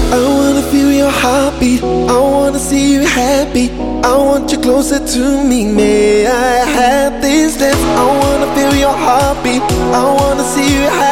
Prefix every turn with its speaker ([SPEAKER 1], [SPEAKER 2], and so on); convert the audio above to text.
[SPEAKER 1] I wanna feel your heartbeat, I wanna see you happy, I want you closer to me, may I have this dance? I wanna feel your heartbeat, I wanna see you happy,